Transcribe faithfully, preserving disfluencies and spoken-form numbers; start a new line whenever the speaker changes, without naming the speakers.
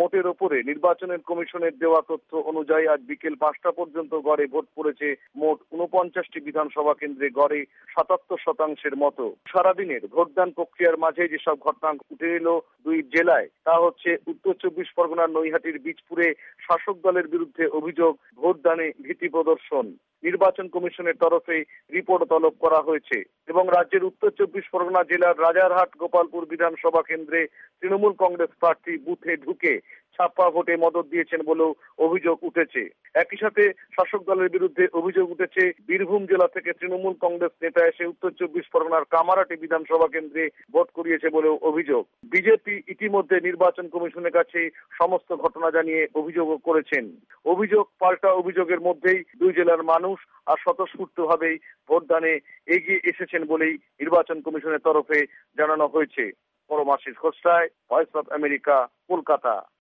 মোটের ওপরে নির্বাচনের কমিশনের দেওয়া তথ্য অনুযায়ী আজ বিকেল পাঁচটা পর্যন্ত গড়ে ভোট পড়েছে মোট উনপঞ্চাশটি বিধানসভা কেন্দ্রে, গড়ে সাতাত্তর শতাংশের মতো। সারাদিনের ভোটদান প্রক্রিয়ার মাঝে যেসব ঘটনা উঠে এলো দুই জেলায়, তা হচ্ছে উত্তর চব্বিশ পরগনার নৈহাটির বীজপুরে শাসক দলের বিরুদ্ধে অভিযোগ ভোটদানে ভীতি প্রদর্শন। নির্বাচন কমিশনের তরফে রিপোর্ট তলব করা হয়েছে। এবং রাজ্যের উত্তর চব্বিশ পরগনা জেলার রাজারহাট গোপালপুর বিধানসভা কেন্দ্রে তৃণমূল কংগ্রেস প্রার্থী বুথে ঢুকে ছাপ্পা ভোটে মদত দিয়েছেন বলেও অভিযোগ উঠেছে। একই সাথে শাসক দলের বিরুদ্ধে অভিযোগ উঠেছে বীরভূম জেলা থেকে তৃণমূল কংগ্রেস নেতা এসে উত্তর চব্বিশ পরগনার কামারহাটি বিধানসভা কেন্দ্রে ভোট করিয়েছে বলেও অভিযোগ। বিজেপি ইতিমধ্যে নির্বাচন কমিশনের কাছে সমস্ত ঘটনা জানিয়ে অভিযোগও করেছেন। অভিযোগ পাল্টা অভিযোগের মধ্যেই দুই জেলার মানুষ আর স্বতঃস্ফূর্তভাবেই ভোটদানে এগিয়ে এসেছেন বলেই নির্বাচন কমিশনের তরফে জানানো হয়েছে। Paramashis Ghoshroy, voice of America, Kolkata.